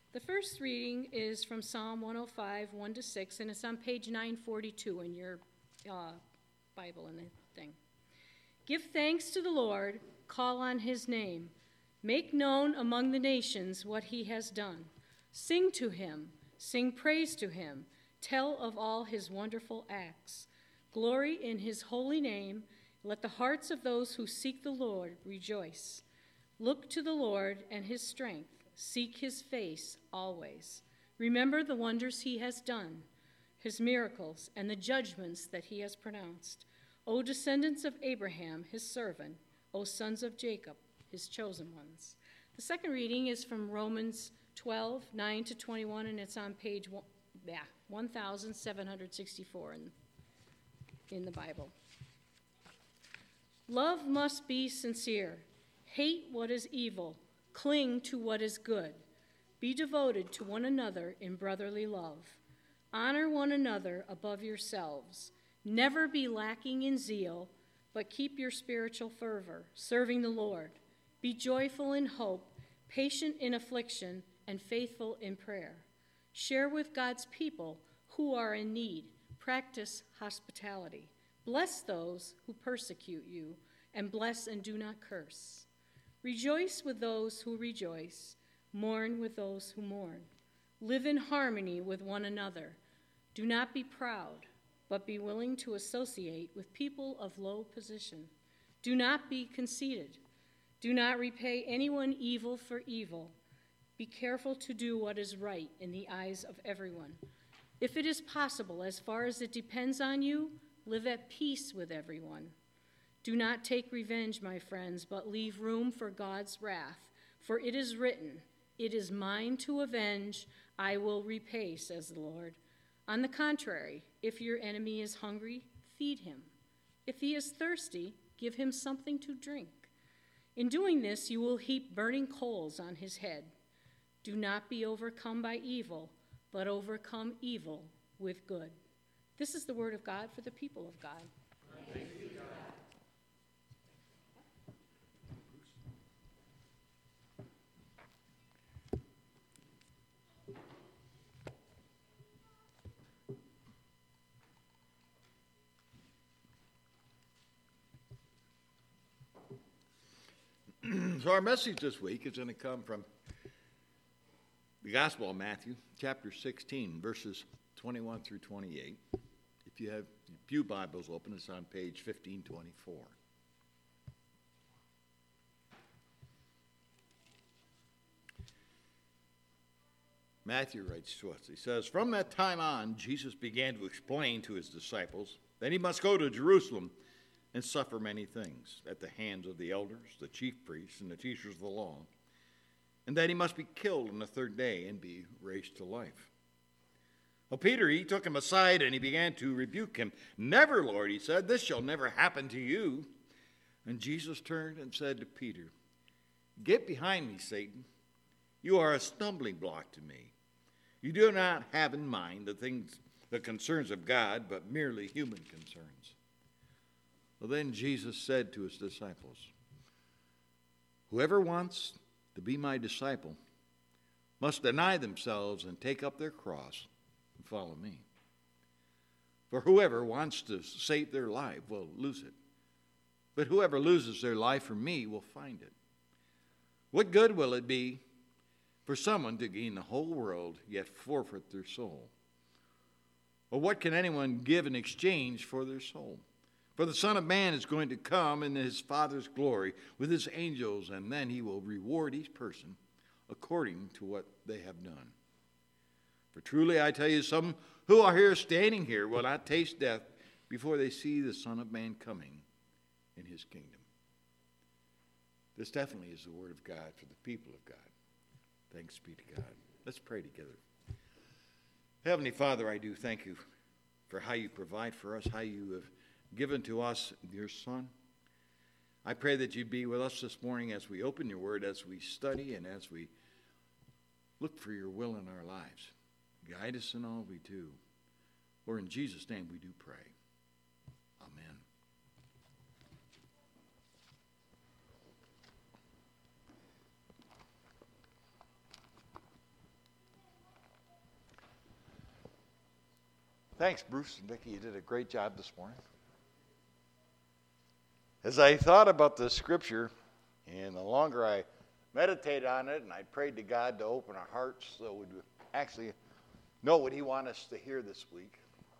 The first reading is from Psalm 105, 1-6, and it's on page 942 in your Bible in the thing. Give thanks to the Lord, call on his name. Make known among the nations what he has done. Sing to him, sing praise to him. Tell of all his wonderful acts. Glory in his holy name. Let the hearts of those who seek the Lord rejoice. Look to the Lord and his strength. Seek his face always. Remember the wonders he has done, his miracles, and the judgments that he has pronounced. O descendants of Abraham, his servant, O sons of Jacob, his chosen ones. The second reading is from Romans 12, 9-21, and it's on page 1764 in the Bible. Love must be sincere. Hate what is evil. Cling to what is good. Be devoted to one another in brotherly love. Honor one another above yourselves. Never be lacking in zeal, but keep your spiritual fervor, serving the Lord. Be joyful in hope, patient in affliction, and faithful in prayer. Share with God's people who are in need. Practice hospitality. Bless those who persecute you, and bless and do not curse. Rejoice with those who rejoice. Mourn with those who mourn. Live in harmony with one another. Do not be proud, but be willing to associate with people of low position. Do not be conceited. Do not repay anyone evil for evil. Be careful to do what is right in the eyes of everyone. If it is possible, as far as it depends on you, live at peace with everyone. Do not take revenge, my friends, but leave room for God's wrath. For it is written, "It is mine to avenge, I will repay," says the Lord. On the contrary, if your enemy is hungry, feed him. If he is thirsty, give him something to drink. In doing this, you will heap burning coals on his head. Do not be overcome by evil, but overcome evil with good. This is the word of God for the people of God. Thanks be to God. So our message this week is going to come from the Gospel of Matthew, chapter 16, verses 21 through 28. If you have pew Bibles open, it's on page 1524. Matthew writes to us, he says, "From that time on, Jesus began to explain to his disciples that he must go to Jerusalem and suffer many things at the hands of the elders, the chief priests, and the teachers of the law, and that he must be killed on the third day and be raised to life." Well, Peter, he took him aside and he began to rebuke him. "Never, Lord," he said, "this shall never happen to you." And Jesus turned and said to Peter, "Get behind me, Satan. You are a stumbling block to me. You do not have in mind the concerns of God, but merely human concerns." Well, then Jesus said to his disciples, "Whoever wants to be my disciple must deny themselves and take up their cross and follow me. For whoever wants to save their life will lose it. But whoever loses their life for me will find it. What good will it be for someone to gain the whole world yet forfeit their soul? Or what can anyone give in exchange for their soul? For the Son of Man is going to come in his Father's glory with his angels, and then he will reward each person according to what they have done. For truly I tell you, some who are here standing here will not taste death before they see the Son of Man coming in his kingdom." This definitely is the word of God for the people of God. Thanks be to God. Let's pray together. Heavenly Father, I do thank you for how you provide for us, how you have given to us your Son. I pray that you be with us this morning as we open your word, as we study, and as we look for your will in our lives. Guide us in all we do. For in Jesus' name we do pray. Amen. Thanks, Bruce and Vicki. You did a great job this morning. As I thought about the scripture, and the longer I meditated on it, and I prayed to God to open our hearts so we'd actually know what he wants us to hear this week,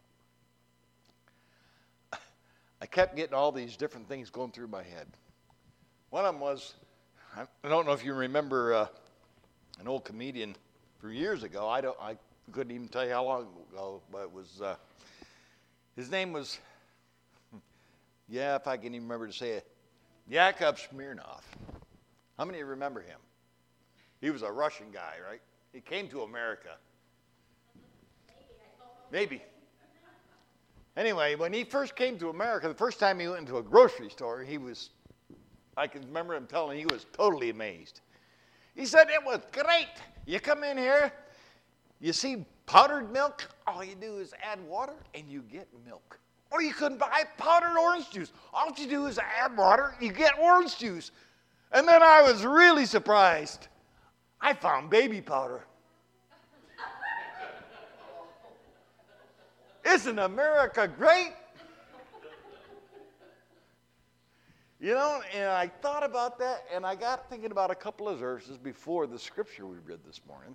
I kept getting all these different things going through my head. One of them was, I don't know if you remember an old comedian from years ago. I couldn't even tell you how long ago, but it was, his name was, if I can even remember to say it, Yakov Smirnoff. How many remember him? He was a Russian guy, right? He came to America. Maybe. Anyway, when he first came to America, the first time he went into a grocery store, I can remember him telling me he was totally amazed. He said, it was great. You come in here, you see powdered milk, all you do is add water and you get milk. Or you can buy powdered orange juice. All you do is add water, you get orange juice. And then I was really surprised. I found baby powder. Isn't America great? You know, and I thought about that, and I got thinking about a couple of verses before the scripture we read this morning.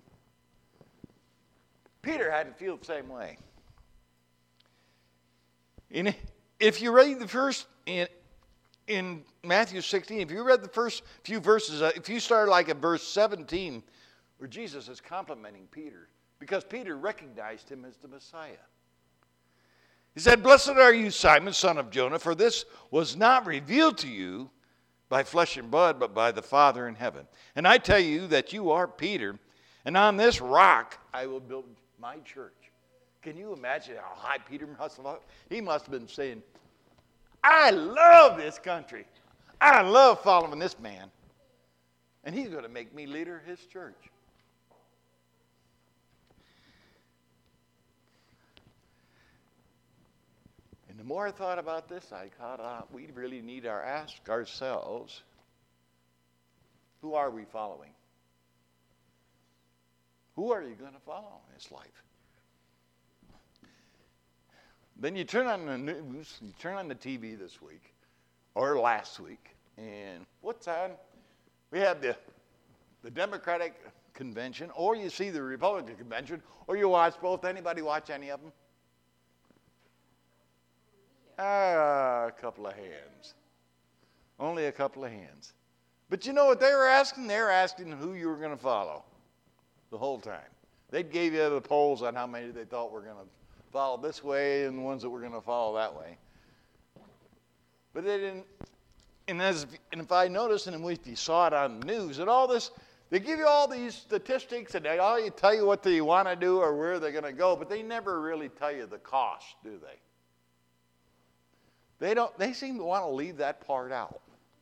Peter had to feel the same way. And if you read the first, in Matthew 16, if you read the first few verses, if you start like at verse 17, where Jesus is complimenting Peter, because Peter recognized him as the Messiah. He said, blessed are you, Simon, son of Jonah, for this was not revealed to you by flesh and blood, but by the Father in heaven. And I tell you that you are Peter, and on this rock I will build my church. Can you imagine how high Peter must have looked? He must have been saying, I love this country. I love following this man. And he's going to make me leader of his church. And the more I thought about this, I thought we really need to ask ourselves, who are we following? Who are you going to follow in this life? Then you turn on the news, you turn on the TV this week, or last week, and what's on? We have the Democratic convention, or you see the Republican convention, or you watch both. Anybody watch any of them? A couple of hands. Only a couple of hands. But you know what they were asking? They were asking who you were going to follow the whole time. They gave you the polls on how many they thought were going to follow this way and the ones that were going to follow that way. But they didn't. And if I noticed, and if you saw it on the news, and all this, they give you all these statistics, and they all tell you what they want to do or where they're going to go, but they never really tell you the cost, do they? They seem to want to leave that part out.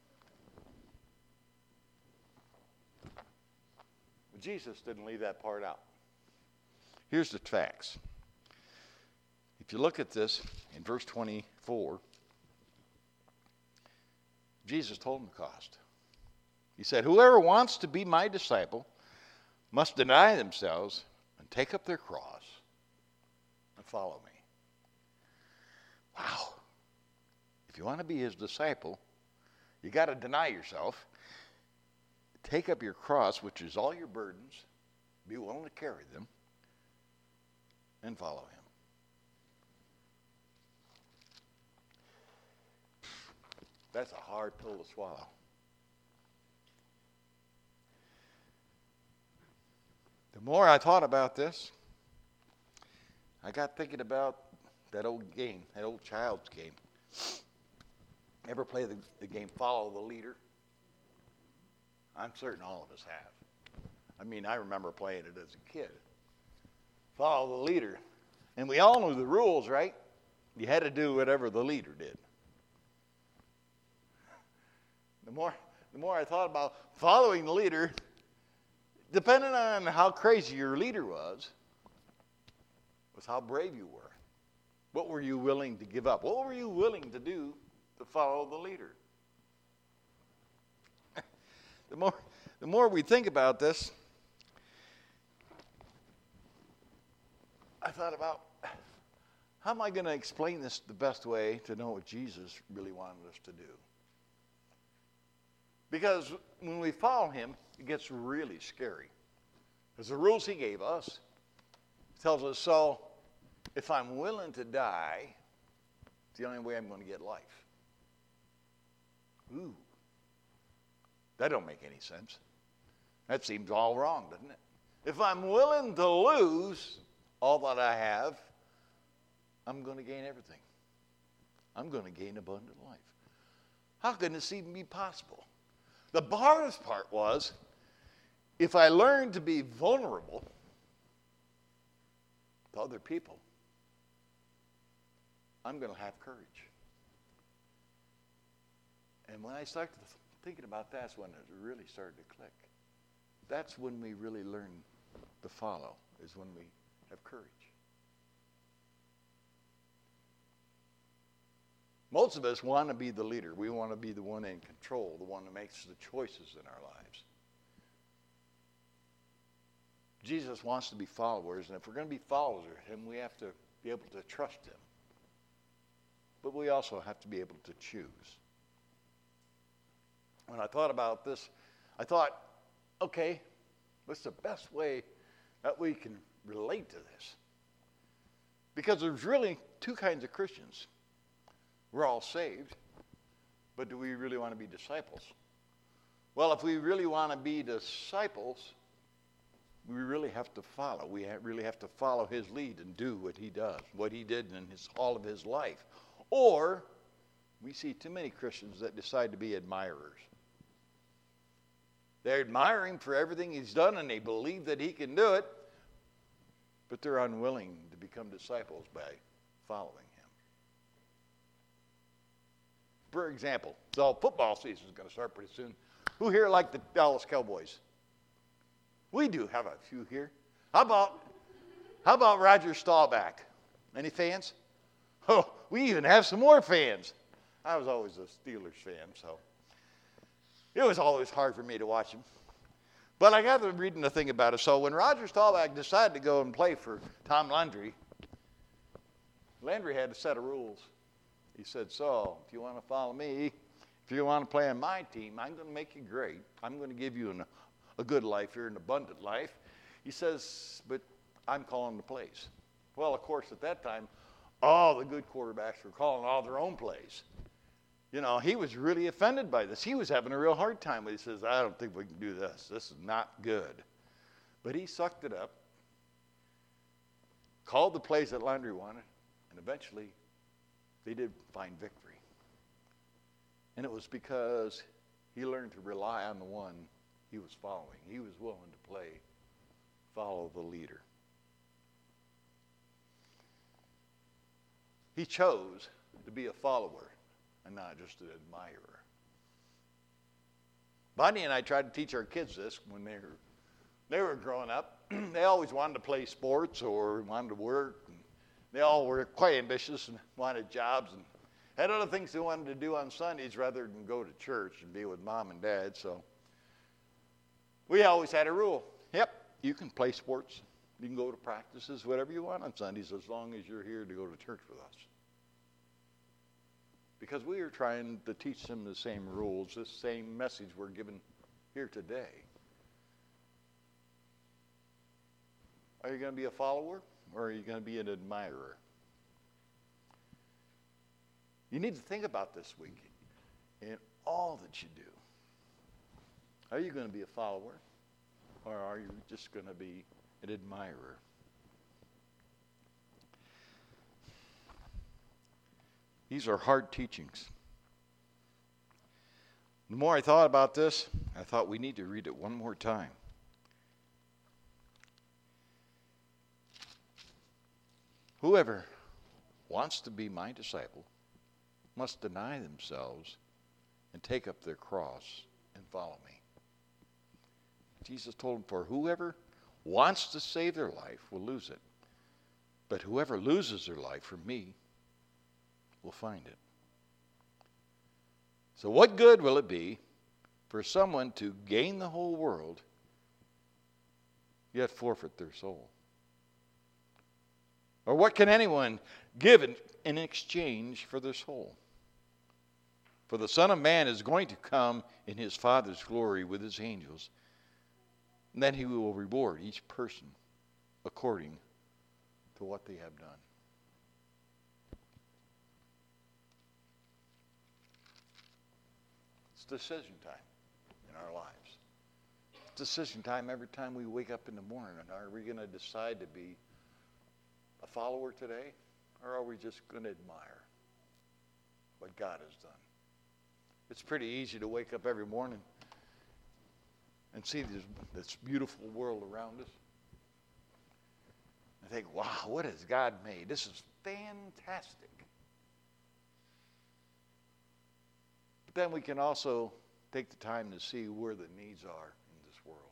But Jesus didn't leave that part out. Here's the facts. If you look at this in verse 24, Jesus told them the cost. He said, whoever wants to be my disciple must deny themselves and take up their cross and follow me. Wow. If you want to be his disciple, you got to deny yourself, take up your cross, which is all your burdens, be willing to carry them, and follow him. That's a hard pill to swallow. The more I thought about this, I got thinking about that old game, that old child's game. Ever play the game Follow the Leader? I'm certain all of us have. I mean, I remember playing it as a kid. Follow the leader. And we all knew the rules, right? You had to do whatever the leader did. The more I thought about following the leader, depending on how crazy your leader was how brave you were. What were you willing to give up? What were you willing to do to follow the leader? The more we think about this, I thought about How am I going to explain this the best way to know what Jesus really wanted us to do? Because when we follow him, it gets really scary. Because the rules he gave us tells us, so if I'm willing to die, it's the only way I'm going to get life. Ooh, that don't make any sense. That seems all wrong, doesn't it? If I'm willing to lose all that I have, I'm going to gain everything. I'm going to gain abundant life. How can this even be possible? The hardest part was, if I learn to be vulnerable to other people, I'm going to have courage. And when I started thinking about that, that's when it really started to click. That's when we really learn to follow, is when we have courage. Most of us want to be the leader. We want to be the one in control, the one that makes the choices in our lives. Jesus wants to be followers, and if we're going to be followers of him, we have to be able to trust him. But we also have to be able to choose. When I thought about this, I thought, okay, what's the best way that we can relate to this? Because there's really two kinds of Christians. We're all saved, but do we really want to be disciples? Well, if we really want to be disciples, we really have to follow. We really have to follow his lead and do what he does, what he did in all of his life. Or we see too many Christians that decide to be admirers. They admire him for everything he's done, and they believe that he can do it, but they're unwilling to become disciples by following him. For example, so football season is going to start pretty soon. Who here like the Dallas Cowboys? We do have a few here. How about Roger Staubach? Any fans? Oh, we even have some more fans. I was always a Steelers fan, so it was always hard for me to watch him. But I got to reading the thing about it. So when Roger Staubach decided to go and play for Tom Landry, Landry had a set of rules. He said, so if you want to follow me, if you want to play on my team, I'm going to make you great. I'm going to give you a good life here, an abundant life. He says, but I'm calling the plays. Well, of course, at that time, all the good quarterbacks were calling all their own plays. You know, he was really offended by this. He was having a real hard time. He says, I don't think we can do this. This is not good. But he sucked it up, called the plays that Landry wanted, and eventually they did find victory. And it was because he learned to rely on the one he was following. He was willing to follow the leader. He chose to be a follower and not just an admirer. Bonnie and I tried to teach our kids this when they were growing up. They always wanted to play sports or wanted to work. And they all were quite ambitious and wanted jobs and had other things they wanted to do on Sundays rather than go to church and be with mom and dad. So we always had a rule. Yep, you can play sports. You can go to practices, whatever you want on Sundays, as long as you're here to go to church with us. Because we are trying to teach them the same rules, the same message we're given here today. Are you going to be a follower, or are you going to be an admirer? You need to think about this week in all that you do. Are you going to be a follower, or are you just going to be an admirer? These are hard teachings. The more I thought about this, I thought we need to read it one more time. Whoever wants to be my disciple must deny themselves and take up their cross and follow me. Jesus told them, for whoever wants to save their life will lose it. But whoever loses their life for me will find it. So what good will it be for someone to gain the whole world, yet forfeit their soul? Or what can anyone give in exchange for their soul? For the Son of Man is going to come in his Father's glory with his angels, and then he will reward each person according to what they have done. It's decision time in our lives. It's decision time every time we wake up in the morning. And are we going to decide to be a follower today, or are we just going to admire what God has done? It's pretty easy to wake up every morning and see this beautiful world around us and think, wow, what has God made? This is fantastic. But then we can also take the time to see where the needs are in this world.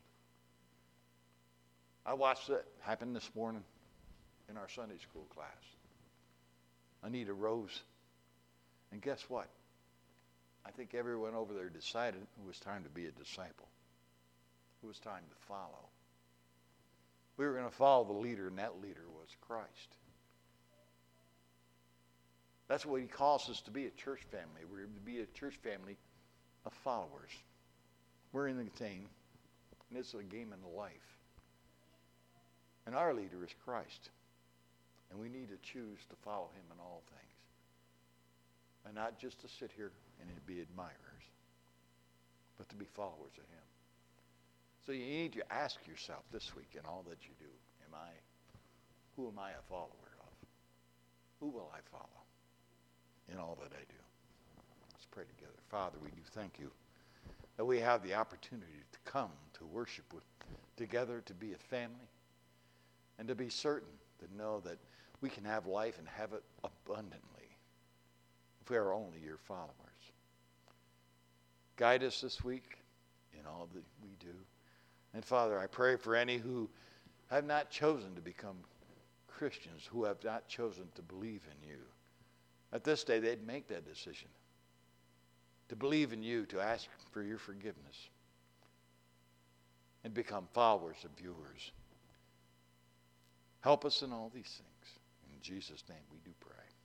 I watched it happen this morning in our Sunday school class. Anita rose, and guess what? I think everyone over there decided it was time to be a disciple. It was time to follow. We were going to follow the leader, and that leader was Christ. That's what he calls us to be, a church family. We're to be a church family of followers. We're in the game, and it's a game in life. And our leader is Christ. And we need to choose to follow him in all things. And not just to sit here and be admirers, but to be followers of him. So you need to ask yourself this week in all that you do, who am I a follower of? Who will I follow in all that I do? Let's pray together. Father, we do thank you that we have the opportunity to come to worship together, to be a family, and to be certain to know that we can have life and have it abundantly if we are only your followers. Guide us this week in all that we do. And Father, I pray for any who have not chosen to become Christians, who have not chosen to believe in you. At this day, they'd make that decision to believe in you, to ask for your forgiveness, and become followers of yours. Help us in all these things. In Jesus' name we do pray.